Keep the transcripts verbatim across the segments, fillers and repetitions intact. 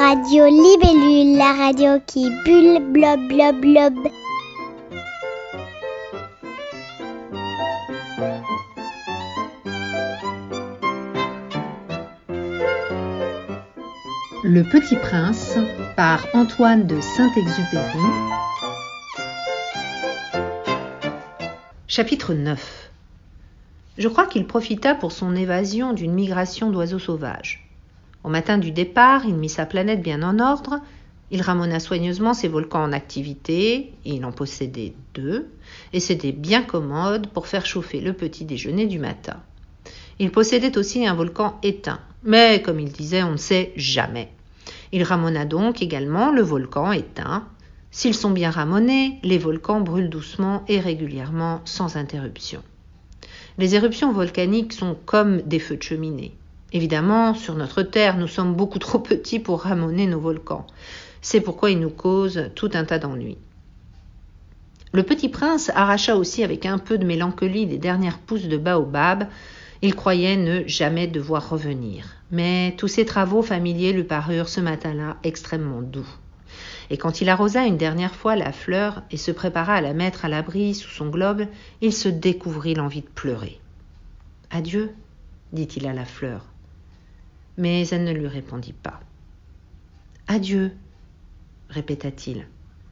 Radio Libellule, la radio qui bulle, blob, blob, blob. Le Petit Prince par Antoine de Saint-Exupéry. Chapitre neuf. Je crois qu'il profita pour son évasion d'une migration d'oiseaux sauvages. Au matin du départ, il mit sa planète bien en ordre, il ramena soigneusement ses volcans en activité, il en possédait deux, et c'était bien commode pour faire chauffer le petit déjeuner du matin. Il possédait aussi un volcan éteint, mais comme il disait, on ne sait jamais. Il ramena donc également le volcan éteint. S'ils sont bien ramonés, les volcans brûlent doucement et régulièrement, sans interruption. Les éruptions volcaniques sont comme des feux de cheminée. Évidemment, sur notre Terre, nous sommes beaucoup trop petits pour ramener nos volcans. C'est pourquoi ils nous causent tout un tas d'ennuis. Le Petit Prince arracha aussi avec un peu de mélancolie les dernières pousses de baobab. Il croyait ne jamais devoir revenir. Mais tous ses travaux familiers lui parurent ce matin-là extrêmement doux. Et quand il arrosa une dernière fois la fleur et se prépara à la mettre à l'abri sous son globe, il se découvrit l'envie de pleurer. « Adieu », dit-il à la fleur. Mais elle ne lui répondit pas. « Adieu », répéta-t-il.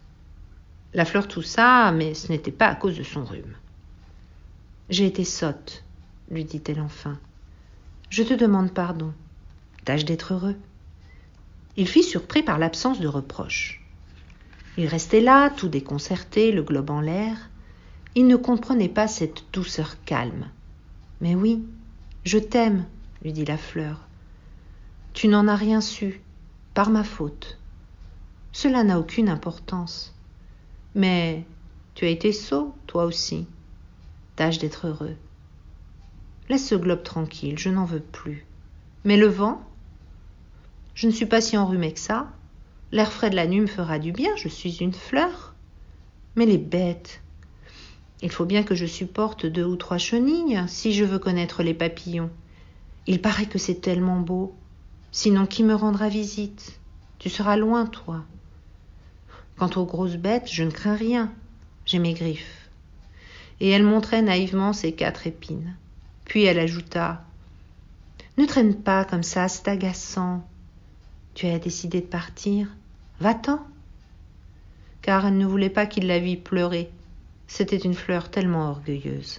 La fleur toussa, mais ce n'était pas à cause de son rhume. « J'ai été sotte », lui dit-elle enfin. « Je te demande pardon. Tâche d'être heureux. » Il fut surpris par l'absence de reproche. Il restait là, tout déconcerté, le globe en l'air. Il ne comprenait pas cette douceur calme. « Mais oui, je t'aime, » lui dit la fleur. « Tu n'en as rien su, par ma faute. Cela n'a aucune importance. Mais tu as été sot, toi aussi. Tâche d'être heureux. Laisse ce globe tranquille, je n'en veux plus. Mais le vent ? Je ne suis pas si enrhumée que ça. L'air frais de la nuit me fera du bien, je suis une fleur. Mais les bêtes, il faut bien que je supporte deux ou trois chenilles si je veux connaître les papillons. Il paraît que c'est tellement beau. Sinon, qui me rendra visite ? Tu seras loin, toi. Quant aux grosses bêtes, je ne crains rien. J'ai mes griffes. Et elle montrait naïvement ses quatre épines. Puis elle ajouta « Ne traîne pas comme ça, c'est agaçant. Tu as décidé de partir, va-t'en. » Car elle ne voulait pas qu'il la vît pleurer. C'était une fleur tellement orgueilleuse.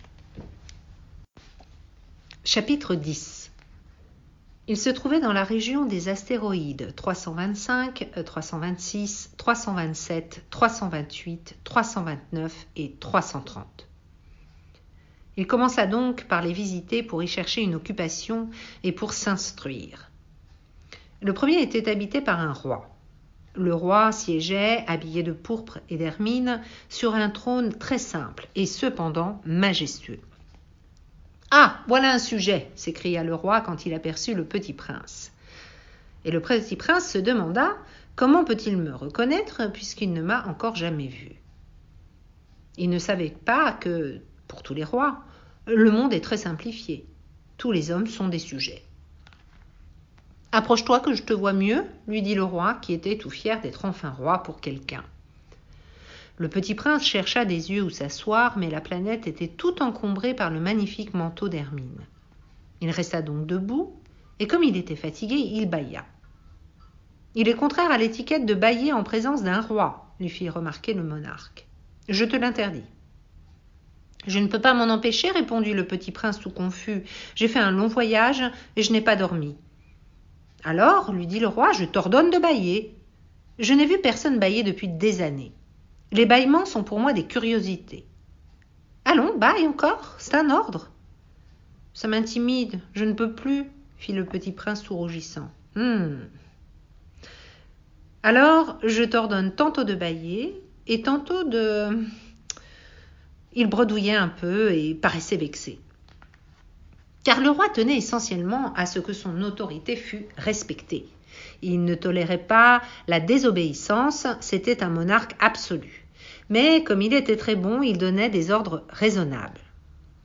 Chapitre dix. Il se trouvait dans la région des astéroïdes trois cent vingt-cinq, trois cent vingt-six, trois cent vingt-sept, trois cent vingt-huit, trois cent vingt-neuf et trois cent trente. Il commença donc par les visiter pour y chercher une occupation et pour s'instruire. Le premier était habité par un roi. Le roi siégeait, habillé de pourpre et d'hermine, sur un trône très simple et cependant majestueux. « Ah, voilà un sujet !» s'écria le roi quand il aperçut le Petit Prince. Et le Petit Prince se demanda « Comment peut-il me reconnaître puisqu'il ne m'a encore jamais vu ?» Il ne savait pas que, pour tous les rois, le monde est très simplifié. Tous les hommes sont des sujets. « Approche-toi que je te vois mieux, » lui dit le roi, qui était tout fier d'être enfin roi pour quelqu'un. Le Petit Prince chercha des yeux où s'asseoir, mais la planète était tout encombrée par le magnifique manteau d'hermine. Il resta donc debout, et comme il était fatigué, il bâilla. « Il est contraire à l'étiquette de bâiller en présence d'un roi, » lui fit remarquer le monarque. « Je te l'interdis. » « Je ne peux pas m'en empêcher, » répondit le Petit Prince tout confus. « J'ai fait un long voyage et je n'ai pas dormi. »« Alors, » lui dit le roi, « je t'ordonne de bâiller. Je n'ai vu personne bâiller depuis des années. Les bâillements sont pour moi des curiosités. »« Allons, bâille encore, c'est un ordre. »« Ça m'intimide, je ne peux plus, » fit le Petit Prince tout rougissant. Hmm. « Alors, je t'ordonne tantôt de bâiller et tantôt de... » Il bredouillait un peu et paraissait vexé. Car le roi tenait essentiellement à ce que son autorité fût respectée. Il ne tolérait pas la désobéissance, c'était un monarque absolu. Mais comme il était très bon, il donnait des ordres raisonnables.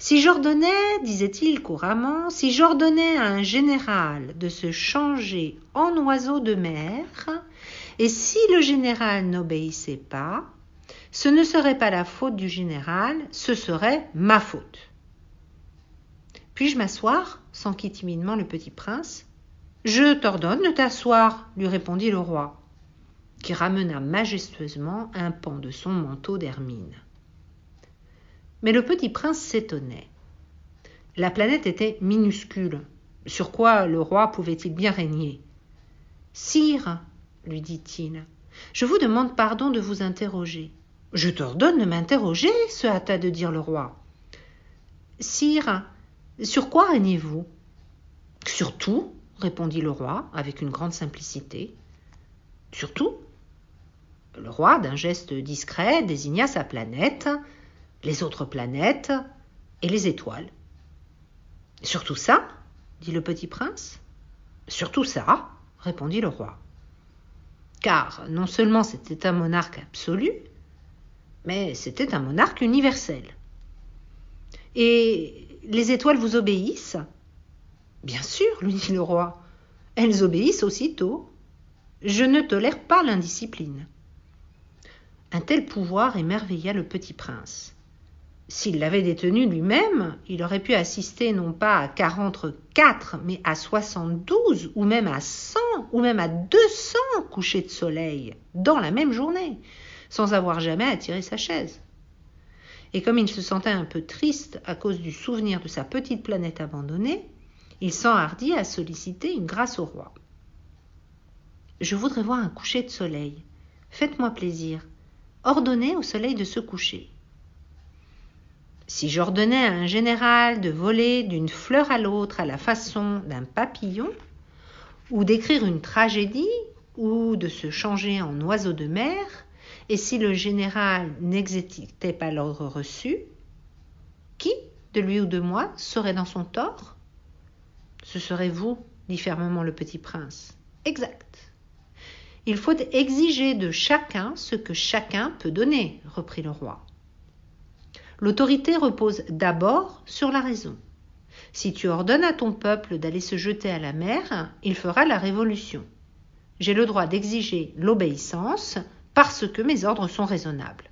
Si j'ordonnais, disait-il couramment, si j'ordonnais à un général de se changer en oiseau de mer, et si le général n'obéissait pas, ce ne serait pas la faute du général, ce serait ma faute. Puis-je m'asseoir ? s'enquit timidement le petit prince. Je t'ordonne de t'asseoir, lui répondit le roi, qui ramena majestueusement un pan de son manteau d'hermine. Mais le petit prince s'étonnait. La planète était minuscule. Sur quoi le roi pouvait-il bien régner ? « Sire, lui dit-il, je vous demande pardon de vous interroger. »« Je t'ordonne de m'interroger, se hâta de dire le roi. »« Sire, sur quoi régnez-vous ?»« Sur tout, répondit le roi avec une grande simplicité. »« Sur tout ?» Le roi, d'un geste discret, désigna sa planète, les autres planètes et les étoiles. « Sur tout ça ?» dit le petit prince. « Sur tout ça ?» répondit le roi. Car non seulement c'était un monarque absolu, mais c'était un monarque universel. « Et les étoiles vous obéissent ?»« Bien sûr, lui dit le roi, elles obéissent aussitôt. Je ne tolère pas l'indiscipline. » Un tel pouvoir émerveilla le petit prince. S'il l'avait détenu lui-même, il aurait pu assister non pas à quarante-quatre, mais à soixante-douze, ou même à cent, ou même à deux cents couchers de soleil, dans la même journée, sans avoir jamais à tirer sa chaise. Et comme il se sentait un peu triste à cause du souvenir de sa petite planète abandonnée, il s'enhardit à solliciter une grâce au roi. « Je voudrais voir un coucher de soleil. Faites-moi plaisir. Ordonnez au soleil de se coucher. » Si j'ordonnais à un général de voler d'une fleur à l'autre à la façon d'un papillon, ou d'écrire une tragédie, ou de se changer en oiseau de mer, et si le général n'exécutait pas l'ordre reçu, qui, de lui ou de moi, serait dans son tort ? Ce serait vous, dit fermement le petit prince. Exact. Il faut exiger de chacun ce que chacun peut donner, reprit le roi. L'autorité repose d'abord sur la raison. Si tu ordonnes à ton peuple d'aller se jeter à la mer, il fera la révolution. J'ai le droit d'exiger l'obéissance parce que mes ordres sont raisonnables.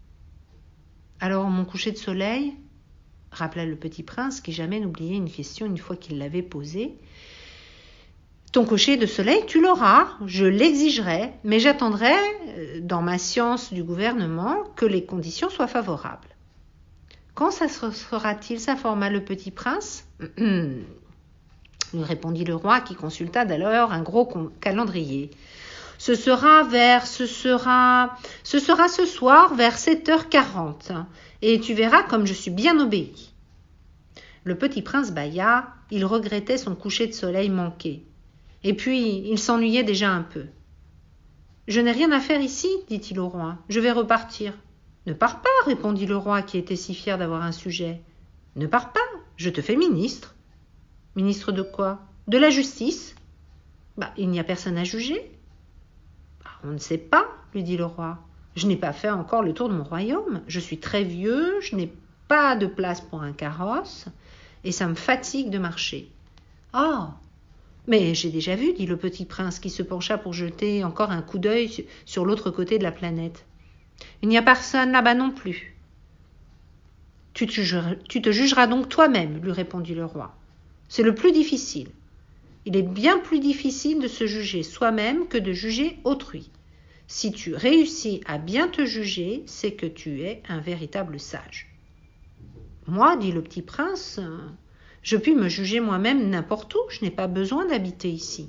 Alors mon coucher de soleil, rappela le petit prince qui jamais n'oubliait une question une fois qu'il l'avait posée. Ton coucher de soleil, tu l'auras, je l'exigerai, mais j'attendrai, dans ma science du gouvernement, que les conditions soient favorables. Quand ça sera-t-il, s'informa le petit prince, lui répondit le roi qui consulta d'alors un gros calendrier. Ce sera vers, ce sera, ce sera ce soir vers sept heures quarante, et tu verras comme je suis bien obéi. Le petit prince bâilla, il regrettait son coucher de soleil manqué, et puis il s'ennuyait déjà un peu. Je n'ai rien à faire ici, dit-il au roi, je vais repartir. Ne pars pas, répondit le roi qui était si fier d'avoir un sujet. Ne pars pas, je te fais ministre. Ministre de quoi ? De la justice. Bah, il n'y a personne à juger. Bah, on ne sait pas, lui dit le roi. Je n'ai pas fait encore le tour de mon royaume. Je suis très vieux, je n'ai pas de place pour un carrosse, et ça me fatigue de marcher. Ah, mais j'ai déjà vu, dit le petit prince qui se pencha pour jeter encore un coup d'œil sur l'autre côté de la planète. Il n'y a personne là-bas non plus. Tu te, jugeras, tu te jugeras donc toi-même, lui répondit le roi. C'est le plus difficile. Il est bien plus difficile de se juger soi-même que de juger autrui. Si tu réussis à bien te juger, c'est que tu es un véritable sage. Moi, dit le petit prince, je puis me juger moi-même n'importe où, je n'ai pas besoin d'habiter ici.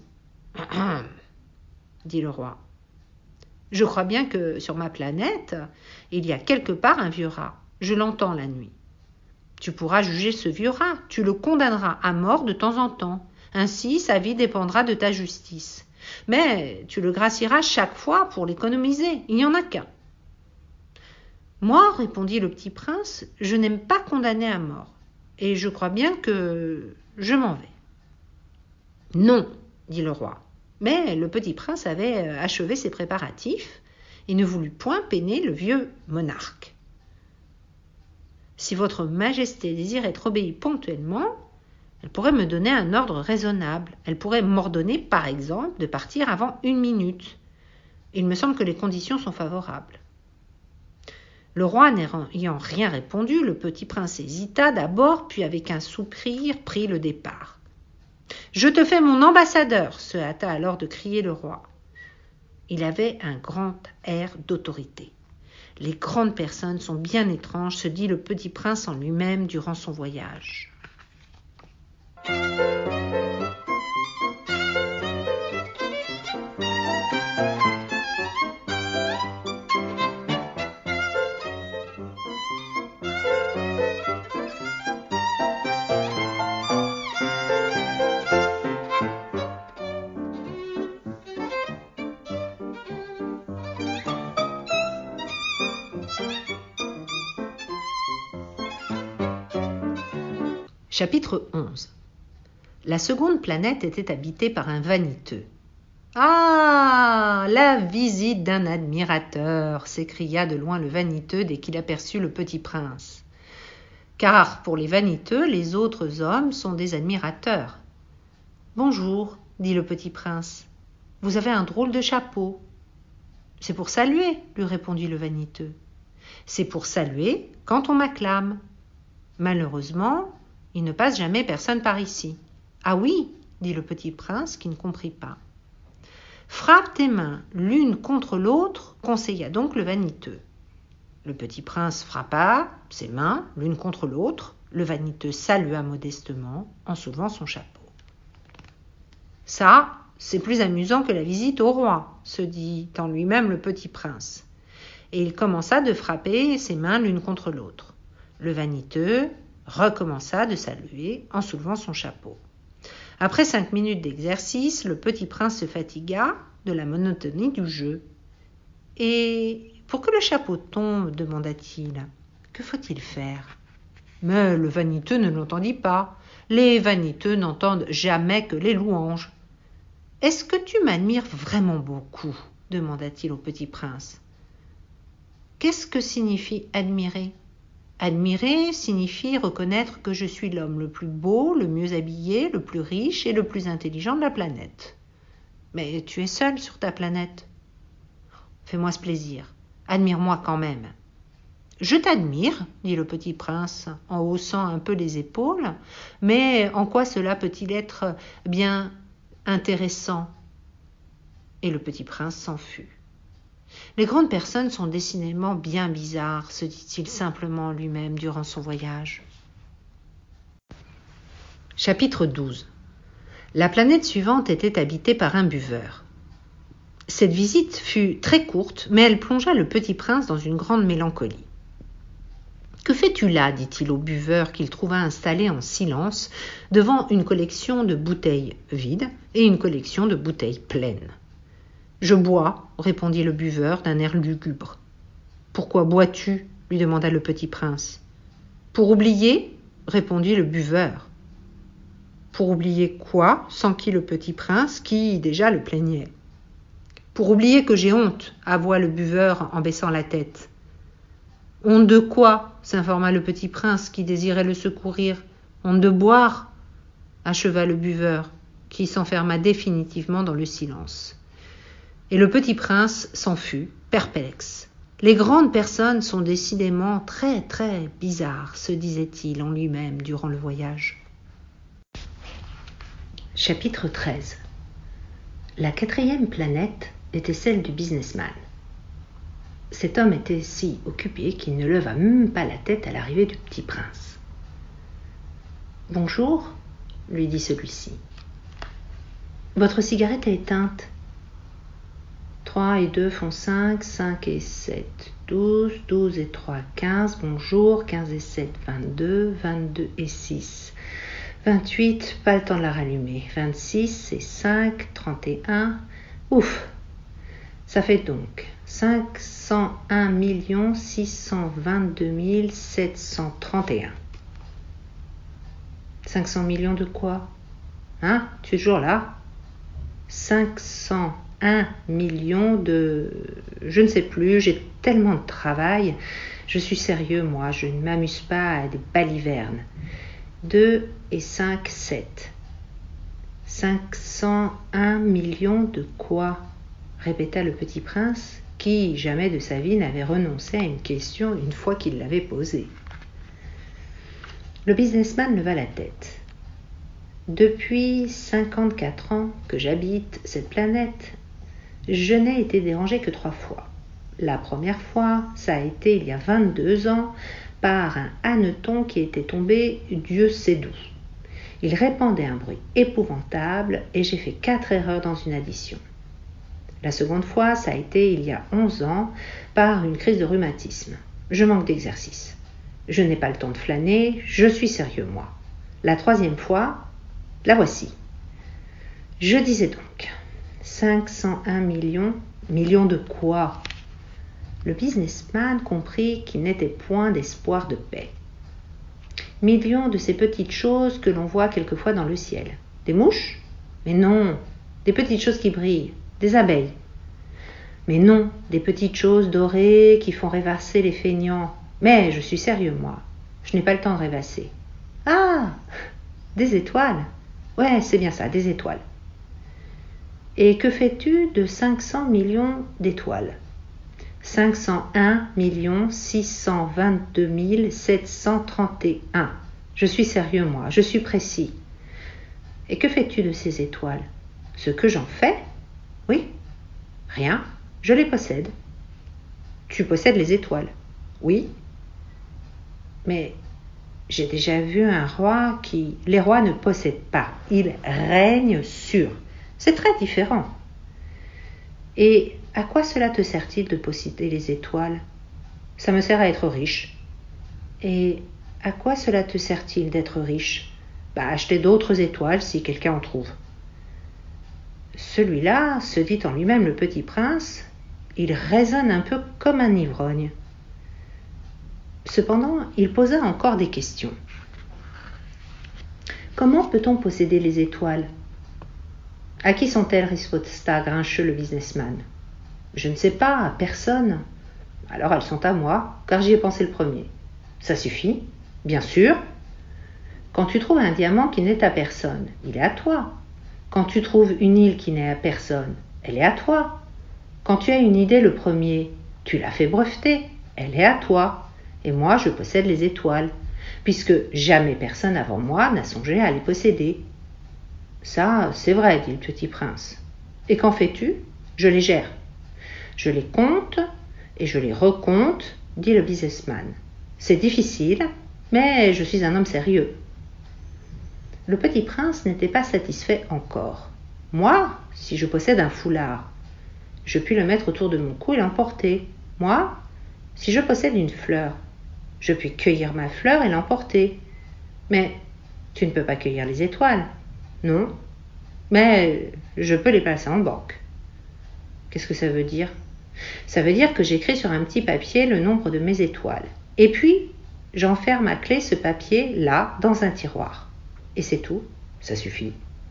dit le roi. Je crois bien que sur ma planète, il y a quelque part un vieux rat. Je l'entends la nuit. Tu pourras juger ce vieux rat. Tu le condamneras à mort de temps en temps. Ainsi, sa vie dépendra de ta justice. Mais tu le gracieras chaque fois pour l'économiser. Il n'y en a qu'un. Moi, répondit le petit prince, je n'aime pas condamner à mort. Et je crois bien que je m'en vais. Non, dit le roi. Mais le petit prince avait achevé ses préparatifs et ne voulut point peiner le vieux monarque. Si votre majesté désire être obéie ponctuellement, elle pourrait me donner un ordre raisonnable. Elle pourrait m'ordonner, par exemple, de partir avant une minute. Il me semble que les conditions sont favorables. » Le roi n'ayant rien répondu, le petit prince hésita d'abord, puis avec un soupir prit le départ. « Je te fais mon ambassadeur !» se hâta alors de crier le roi. Il avait un grand air d'autorité. « Les grandes personnes sont bien étranges », se dit le petit prince en lui-même durant son voyage. Chapitre onze. La seconde planète était habitée par un vaniteux. « Ah, la visite d'un admirateur !» s'écria de loin le vaniteux dès qu'il aperçut le petit prince. Car pour les vaniteux, les autres hommes sont des admirateurs. « Bonjour, dit le petit prince. Vous avez un drôle de chapeau. »« C'est pour saluer, lui répondit le vaniteux. C'est pour saluer quand on m'acclame. Malheureusement, il ne passe jamais personne par ici. »« Ah oui, dit le petit prince qui ne comprit pas. »« Frappe tes mains l'une contre l'autre, conseilla donc le vaniteux. Le petit prince frappa ses mains l'une contre l'autre. Le vaniteux salua modestement en soulevant son chapeau. « Ça, c'est plus amusant que la visite au roi, se dit en lui-même le petit prince. Et il commença de frapper ses mains l'une contre l'autre. Le vaniteux recommença de saluer en soulevant son chapeau. Après cinq minutes d'exercice, le petit prince se fatigua de la monotonie du jeu. « Et pour que le chapeau tombe, demanda-t-il, que faut-il faire ?» Mais le vaniteux ne l'entendit pas. Les vaniteux n'entendent jamais que les louanges. « Est-ce que tu m'admires vraiment beaucoup ?» demanda-t-il au petit prince. « Qu'est-ce que signifie admirer ?» Admirer signifie reconnaître que je suis l'homme le plus beau, le mieux habillé, le plus riche et le plus intelligent de la planète. Mais tu es seul sur ta planète. Fais-moi ce plaisir. Admire-moi quand même. Je t'admire, dit le petit prince en haussant un peu les épaules, mais en quoi cela peut-il être bien intéressant ? Et le petit prince s'en fut. Les grandes personnes sont décidément bien bizarres, se dit-il simplement lui-même durant son voyage. Chapitre douze. La planète suivante était habitée par un buveur. Cette visite fut très courte, mais elle plongea le petit prince dans une grande mélancolie. « Que fais-tu là » dit-il au buveur qu'il trouva installé en silence devant une collection de bouteilles vides et une collection de bouteilles pleines. « Je bois, » répondit le buveur d'un air lugubre. « Pourquoi bois-tu » lui demanda le petit prince. « Pour oublier » répondit le buveur. « Pour oublier quoi » s'enquit le petit prince qui déjà le plaignait. « Pour oublier que j'ai honte » avoua le buveur en baissant la tête. « Honte de quoi » s'informa le petit prince qui désirait le secourir. « Honte de boire » acheva le buveur qui s'enferma définitivement dans le silence. Et le petit prince s'en fut, perplexe. Les grandes personnes sont décidément très très bizarres, se disait-il en lui-même durant le voyage. Chapitre treize. La quatrième planète était celle du businessman. Cet homme était si occupé qu'il ne leva même pas la tête à l'arrivée du petit prince. « Bonjour, lui dit celui-ci. Votre cigarette est éteinte. Trois et deux font cinq, cinq et sept, douze, douze et trois, quinze, bonjour, quinze et sept, vingt-deux, vingt-deux et six, vingt-huit, pas le temps de la rallumer, vingt-six et cinq, trente et un, ouf, ça fait donc cinq cent un millions six cent vingt-deux mille sept cent trente et un. cinq cents millions de quoi ? Hein ? Tu es toujours là ? cinq cent un million de... Je ne sais plus, j'ai tellement de travail. Je suis sérieux, moi, je ne m'amuse pas à des balivernes. deux et cinq, sept. cinq cent un millions de quoi? Répéta le petit prince, qui, jamais de sa vie, n'avait renoncé à une question une fois qu'il l'avait posée. Le businessman leva la tête. Depuis cinquante-quatre ans que j'habite cette planète, je n'ai été dérangé que trois fois. La première fois, ça a été il y a vingt-deux ans, par un hanneton qui était tombé Dieu sait d'où. Il répandait un bruit épouvantable et j'ai fait quatre erreurs dans une addition. La seconde fois, ça a été il y a onze ans, par une crise de rhumatisme. Je manque d'exercice. Je n'ai pas le temps de flâner, je suis sérieux, moi. La troisième fois, la voici. Je disais donc, cinq cent un millions, millions de quoi? Le businessman comprit qu'il n'était point d'espoir de paix. Millions de ces petites choses que l'on voit quelquefois dans le ciel. Des mouches? Mais non, des petites choses qui brillent, des abeilles. Mais non, des petites choses dorées qui font rêvasser les feignants. Mais je suis sérieux, moi, je n'ai pas le temps de rêvasser. Ah, des étoiles? Ouais, c'est bien ça, des étoiles. Et que fais-tu de cinq cents millions d'étoiles? cinq cent un millions six cent vingt-deux mille sept cent trente et un. Je suis sérieux, moi, je suis précis. Et que fais-tu de ces étoiles? Ce que j'en fais? Oui. Rien, je les possède. Tu possèdes les étoiles? Oui. Mais j'ai déjà vu un roi qui... Les rois ne possèdent pas, ils règnent sur. C'est très différent. Et à quoi cela te sert-il de posséder les étoiles? Ça me sert à être riche. Et à quoi cela te sert-il d'être riche? Bah, acheter d'autres étoiles si quelqu'un en trouve. Celui-là, se dit en lui-même le petit prince, il raisonne un peu comme un ivrogne. Cependant, il posa encore des questions. Comment peut-on posséder les étoiles? À qui sont-elles, riposta grincheux le businessman. Je ne sais pas, à personne. Alors elles sont à moi, car j'y ai pensé le premier. Ça suffit, bien sûr. Quand tu trouves un diamant qui n'est à personne, il est à toi. Quand tu trouves une île qui n'est à personne, elle est à toi. Quand tu as une idée le premier, tu l'as fait breveter, elle est à toi. Et moi, je possède les étoiles, puisque jamais personne avant moi n'a songé à les posséder. Ça, c'est vrai, dit le petit prince. Et qu'en fais-tu? Je les gère. Je les compte et je les recompte, dit le businessman. C'est difficile, mais je suis un homme sérieux. Le petit prince n'était pas satisfait encore. Moi, si je possède un foulard, je puis le mettre autour de mon cou et l'emporter. Moi, si je possède une fleur, je puis cueillir ma fleur et l'emporter. Mais tu ne peux pas cueillir les étoiles. Non, mais je peux les placer en banque. Qu'est-ce que ça veut dire? Ça veut dire que j'écris sur un petit papier le nombre de mes étoiles. Et puis, j'enferme à clé ce papier là dans un tiroir. Et c'est tout, ça suffit.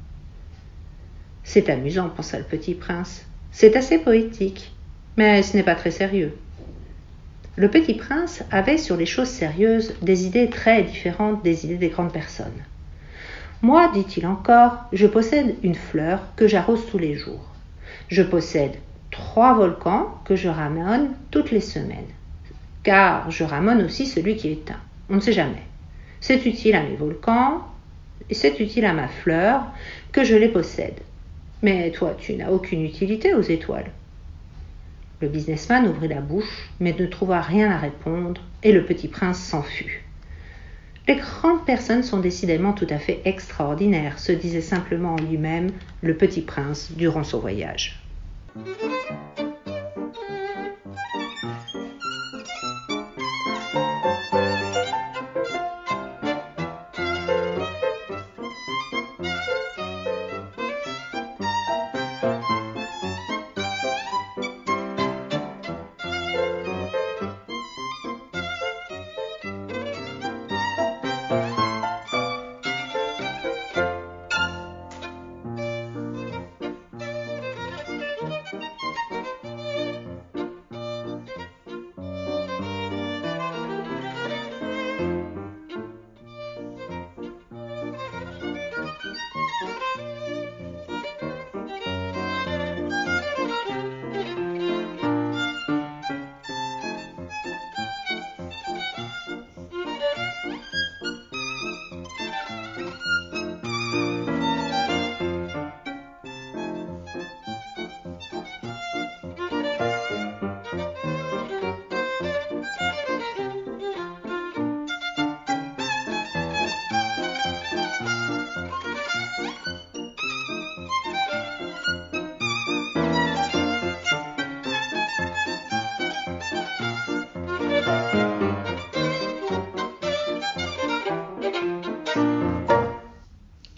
C'est amusant, pensa le petit prince. C'est assez poétique, mais ce n'est pas très sérieux. Le petit prince avait sur les choses sérieuses des idées très différentes des idées des grandes personnes. Moi, dit-il encore, je possède une fleur que j'arrose tous les jours. Je possède trois volcans que je ramène toutes les semaines, car je ramène aussi celui qui est éteint. On ne sait jamais. C'est utile à mes volcans, et c'est utile à ma fleur que je les possède. Mais toi, tu n'as aucune utilité aux étoiles. Le businessman ouvrit la bouche, mais ne trouva rien à répondre, et le petit prince s'en fut. Les grandes personnes sont décidément tout à fait extraordinaires, se disait simplement en lui-même le petit prince durant son voyage.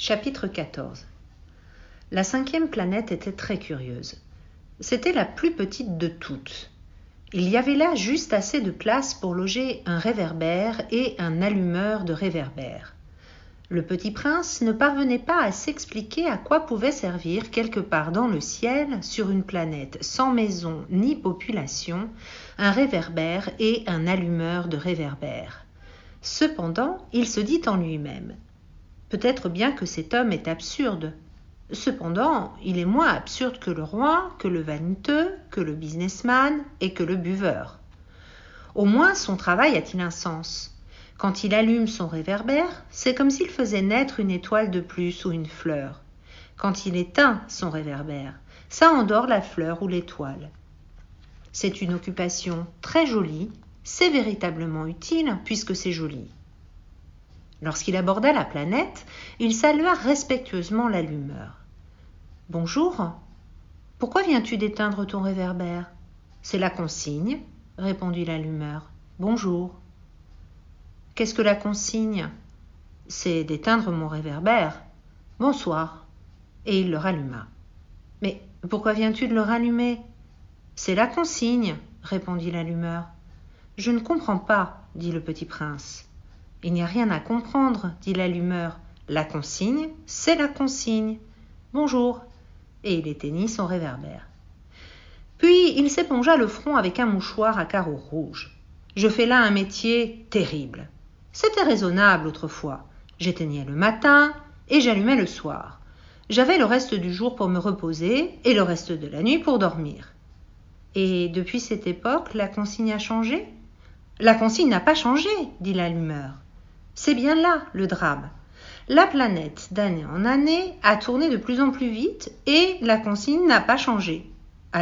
Chapitre quatorze. La cinquième planète était très curieuse. C'était la plus petite de toutes. Il y avait là juste assez de place pour loger un réverbère et un allumeur de réverbère. Le petit prince ne parvenait pas à s'expliquer à quoi pouvait servir quelque part dans le ciel, sur une planète sans maison ni population, un réverbère et un allumeur de réverbère. Cependant, il se dit en lui-même « Peut-être bien que cet homme est absurde. Cependant, il est moins absurde que le roi, que le vaniteux, que le businessman et que le buveur. Au moins son travail a-t-il un sens. Quand il allume son réverbère, c'est comme s'il faisait naître une étoile de plus ou une fleur. Quand il éteint son réverbère, ça endort la fleur ou l'étoile. C'est une occupation très jolie, c'est véritablement utile puisque c'est joli. » Lorsqu'il aborda la planète, il salua respectueusement l'allumeur. « Bonjour, pourquoi viens-tu d'éteindre ton réverbère ?»« C'est la consigne, » répondit l'allumeur. « Bonjour. »« Qu'est-ce que la consigne ?»« C'est d'éteindre mon réverbère. Bonsoir. » Et il le ralluma. « Mais pourquoi viens-tu de le rallumer ?»« C'est la consigne, » répondit l'allumeur. « Je ne comprends pas, » dit le petit prince. « Il n'y a rien à comprendre, » dit l'allumeur. « La consigne, c'est la consigne. Bonjour. » Et il éteignit son réverbère. Puis il s'épongea le front avec un mouchoir à carreaux rouges. « Je fais là un métier terrible. C'était raisonnable autrefois. J'éteignais le matin et j'allumais le soir. J'avais le reste du jour pour me reposer et le reste de la nuit pour dormir. Et depuis cette époque, la consigne a changé ? » « La consigne n'a pas changé, » dit l'allumeur. « C'est bien là le drame. La planète, d'année en année, a tourné de plus en plus vite et la consigne n'a pas changé. »« Alors ?»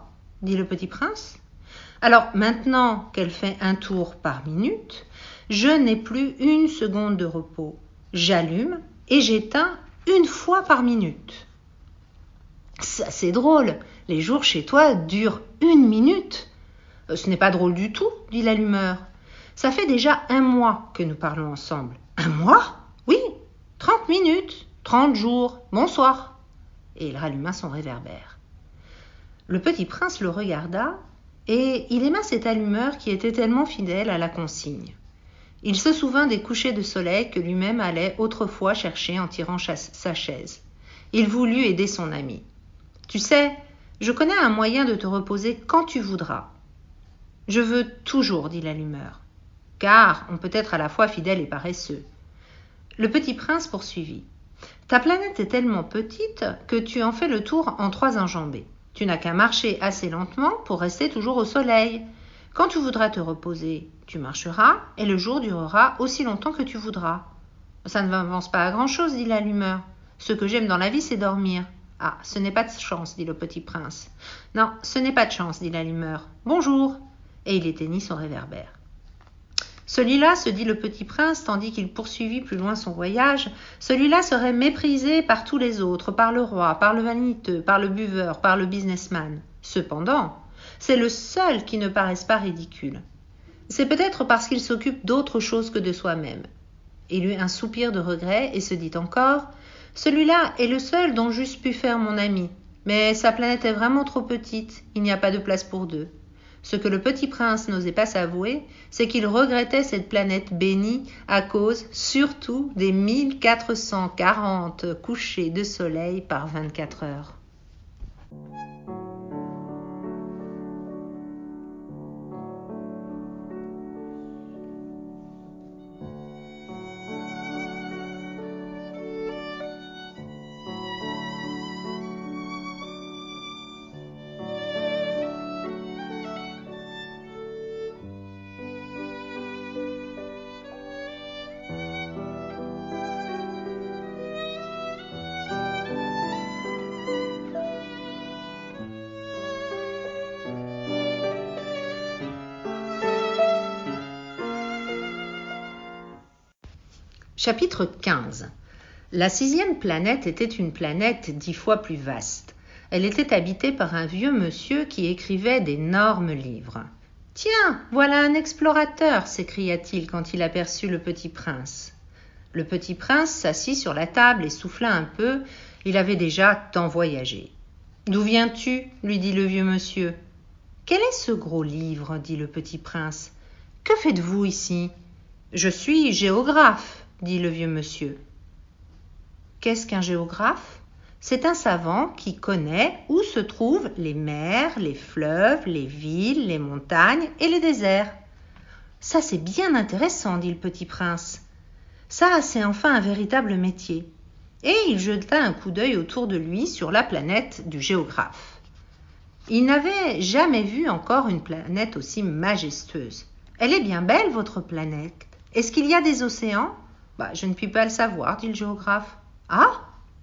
dit le petit prince. « Alors maintenant qu'elle fait un tour par minute, je n'ai plus une seconde de repos. J'allume et j'éteins une fois par minute. »« Ça c'est drôle, les jours chez toi durent une minute. » « Ce n'est pas drôle du tout, » dit l'allumeur. « Ça fait déjà un mois que nous parlons ensemble. »« Un mois ? Oui, trente minutes, trente jours, bonsoir. » Et il ralluma son réverbère. Le petit prince le regarda et il aima cet allumeur qui était tellement fidèle à la consigne. Il se souvint des couchers de soleil que lui-même allait autrefois chercher en tirant sa chaise. Il voulut aider son ami. « Tu sais, je connais un moyen de te reposer quand tu voudras. »« Je veux toujours, » dit l'allumeur, « car on peut être à la fois fidèle et paresseux. » Le petit prince poursuivit. « Ta planète est tellement petite que tu en fais le tour en trois enjambées. Tu n'as qu'à marcher assez lentement pour rester toujours au soleil. Quand tu voudras te reposer, tu marcheras et le jour durera aussi longtemps que tu voudras. »« Ça ne m'avance pas à grand-chose, » dit l'allumeur. « Ce que j'aime dans la vie, c'est dormir. »« Ah, ce n'est pas de chance, » dit le petit prince. « Non, ce n'est pas de chance, » dit l'allumeur. « Bonjour. » Et il éteignit son réverbère. Celui-là, se dit le petit prince, tandis qu'il poursuivit plus loin son voyage, celui-là serait méprisé par tous les autres, par le roi, par le vaniteux, par le buveur, par le businessman. Cependant, c'est le seul qui ne paraisse pas ridicule. C'est peut-être parce qu'il s'occupe d'autre chose que de soi-même. Il eut un soupir de regret et se dit encore « Celui-là est le seul dont j'eusse pu faire mon ami, mais sa planète est vraiment trop petite, il n'y a pas de place pour deux. » Ce que le petit prince n'osait pas s'avouer, c'est qu'il regrettait cette planète bénie à cause, surtout, des mille quatre cent quarante couchers de soleil par vingt-quatre heures. Chapitre quinze. La sixième planète était une planète dix fois plus vaste. Elle était habitée par un vieux monsieur qui écrivait d'énormes livres. « Tiens, voilà un explorateur !» s'écria-t-il quand il aperçut le petit prince. Le petit prince s'assit sur la table et souffla un peu. Il avait déjà tant voyagé. « D'où viens-tu » lui dit le vieux monsieur. « Quel est ce gros livre » dit le petit prince. « Que faites-vous ici ?»« Je suis géographe » dit le vieux monsieur. « Qu'est-ce qu'un géographe ?» C'est un savant qui connaît où se trouvent les mers, les fleuves, les villes, les montagnes et les déserts. « Ça, c'est bien intéressant, dit le petit prince. Ça, c'est enfin un véritable métier. » Et il jeta un coup d'œil autour de lui sur la planète du géographe. Il n'avait jamais vu encore une planète aussi majestueuse. « Elle est bien belle, votre planète. Est-ce qu'il y a des océans ?»« Bah, je ne puis pas le savoir, dit le géographe. »« Ah !»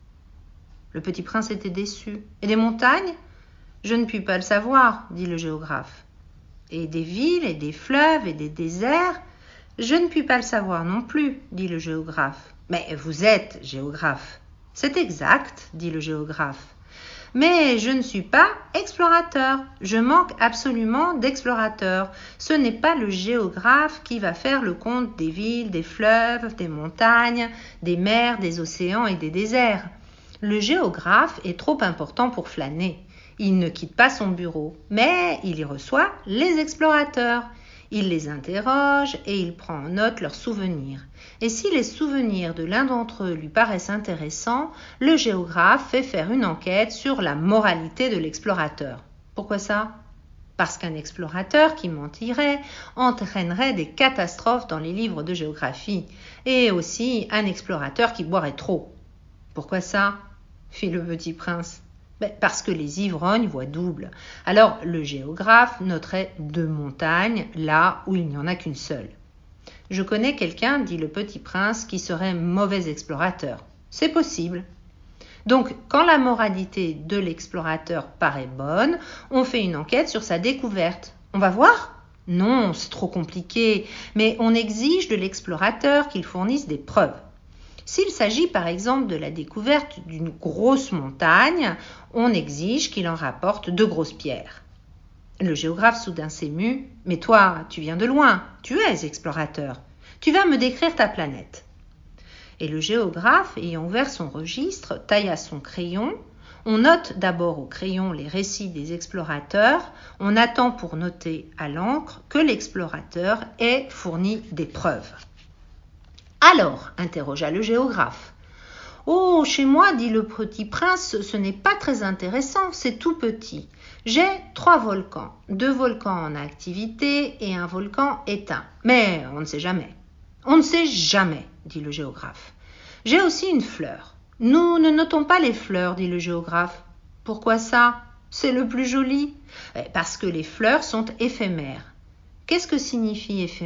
Le petit prince était déçu. « Et des montagnes ?»« Je ne puis pas le savoir, dit le géographe. »« Et des villes, et des fleuves, et des déserts ?»« Je ne puis pas le savoir non plus, dit le géographe. »« Mais vous êtes géographe. »« C'est exact, dit le géographe. Mais je ne suis pas explorateur. Je manque absolument d'explorateurs. Ce n'est pas le géographe qui va faire le compte des villes, des fleuves, des montagnes, des mers, des océans et des déserts. Le géographe est trop important pour flâner. Il ne quitte pas son bureau, mais il y reçoit les explorateurs. Il les interroge et il prend en note leurs souvenirs. Et si les souvenirs de l'un d'entre eux lui paraissent intéressants, le géographe fait faire une enquête sur la moralité de l'explorateur. Pourquoi ça ? Parce qu'un explorateur qui mentirait entraînerait des catastrophes dans les livres de géographie, et aussi un explorateur qui boirait trop. Pourquoi ça ? Fit le petit prince. Ben, parce que les ivrognes voient double. Alors le géographe noterait deux montagnes là où il n'y en a qu'une seule. Je connais quelqu'un, dit le petit prince, qui serait mauvais explorateur. C'est possible. Donc, quand la moralité de l'explorateur paraît bonne, on fait une enquête sur sa découverte. On va voir ? Non, c'est trop compliqué, mais on exige de l'explorateur qu'il fournisse des preuves. S'il s'agit par exemple de la découverte d'une grosse montagne, on exige qu'il en rapporte deux grosses pierres. Le géographe soudain s'émut. « Mais toi, tu viens de loin, tu es explorateur. Tu vas me décrire ta planète. » Et le géographe, ayant ouvert son registre, tailla son crayon. On note d'abord au crayon les récits des explorateurs. On attend pour noter à l'encre que l'explorateur ait fourni des preuves. « Alors » interrogea le géographe. « Oh, chez moi, dit le petit prince, ce n'est pas très intéressant, c'est tout petit. J'ai trois volcans, deux volcans en activité et un volcan éteint. Mais on ne sait jamais. »« On ne sait jamais, dit le géographe. J'ai aussi une fleur. »« Nous ne notons pas les fleurs, dit le géographe. »« Pourquoi ça ? C'est le plus joli. »« Parce que les fleurs sont éphémères. »« Qu'est-ce que signifie éphémère ? »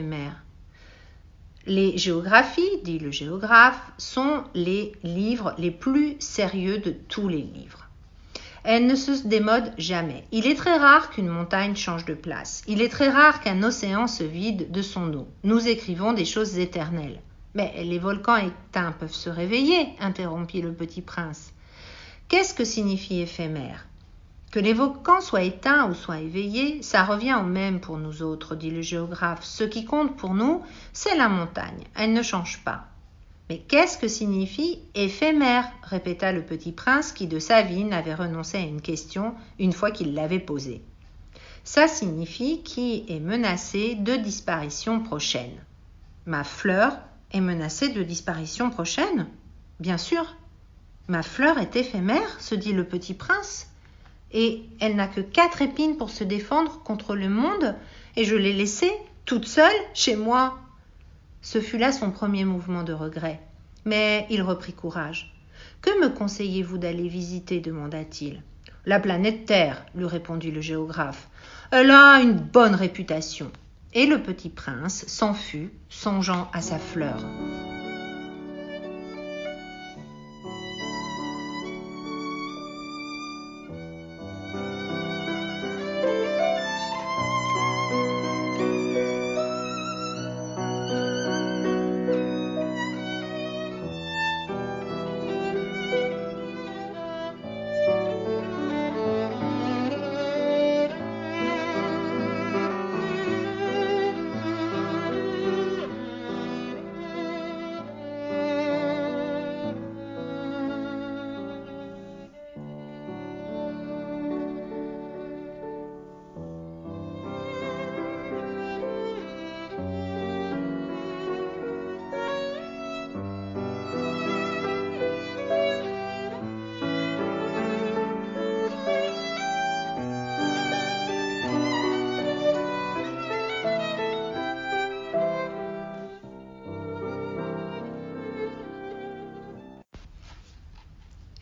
Les géographies, dit le géographe, sont les livres les plus sérieux de tous les livres. Elles ne se démodent jamais. Il est très rare qu'une montagne change de place. Il est très rare qu'un océan se vide de son eau. Nous écrivons des choses éternelles. Mais les volcans éteints peuvent se réveiller, interrompit le petit prince. Qu'est-ce que signifie éphémère ? Que les volcans soient éteints ou soient éveillés, ça revient au même pour nous autres, dit le géographe. Ce qui compte pour nous, c'est la montagne. Elle ne change pas. Mais qu'est-ce que signifie éphémère ? Répéta le petit prince qui de sa vie n'avait renoncé à une question une fois qu'il l'avait posée. Ça signifie qui est menacé de disparition prochaine. Ma fleur est menacée de disparition prochaine ? Bien sûr. Ma fleur est éphémère, se dit le petit prince. Et elle n'a que quatre épines pour se défendre contre le monde, et je l'ai laissée toute seule chez moi. Ce fut là son premier mouvement de regret. Mais il reprit courage. « Que me conseillez-vous d'aller visiter » demanda-t-il. « La planète Terre, lui répondit le géographe. Elle a une bonne réputation. » Et le petit prince s'en fut, songeant à sa fleur.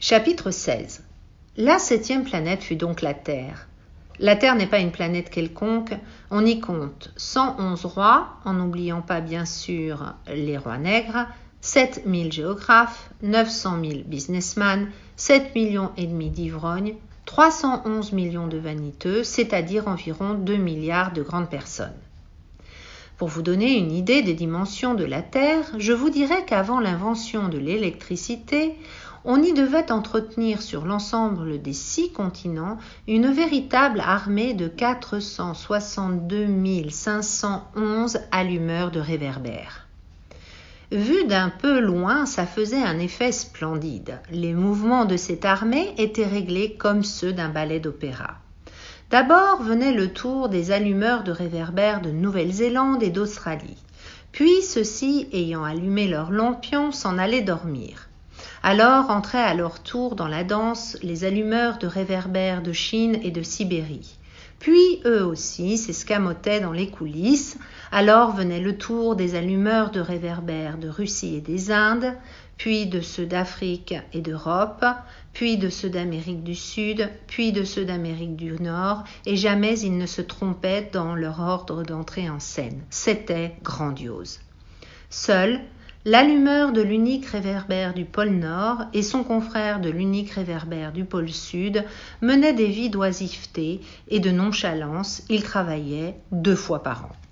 Chapitre seize. La septième planète fut donc la Terre. La Terre n'est pas une planète quelconque, on y compte cent onze rois, en n'oubliant pas bien sûr les rois nègres, sept mille géographes, neuf cent mille businessmen, sept millions et demi d'ivrognes, trois cent onze millions de vaniteux, c'est-à-dire environ deux milliards de grandes personnes. Pour vous donner une idée des dimensions de la Terre, je vous dirais qu'avant l'invention de l'électricité, on y devait entretenir sur l'ensemble des six continents une véritable armée de quatre cent soixante-deux mille cinq cent onze allumeurs de réverbères. Vu d'un peu loin, ça faisait un effet splendide. Les mouvements de cette armée étaient réglés comme ceux d'un ballet d'opéra. D'abord venait le tour des allumeurs de réverbères de Nouvelle-Zélande et d'Australie. Puis ceux-ci, ayant allumé leurs lampions, s'en allaient dormir. Alors entraient à leur tour dans la danse les allumeurs de réverbères de Chine et de Sibérie. Puis eux aussi s'escamotaient dans les coulisses. Alors venait le tour des allumeurs de réverbères de Russie et des Indes, puis de ceux d'Afrique et d'Europe, puis de ceux d'Amérique du Sud, puis de ceux d'Amérique du Nord, et jamais ils ne se trompaient dans leur ordre d'entrée en scène. C'était grandiose. Seul, l'allumeur de l'unique réverbère du pôle Nord et son confrère de l'unique réverbère du pôle Sud menaient des vies d'oisiveté et de nonchalance. Ils travaillaient deux fois par an.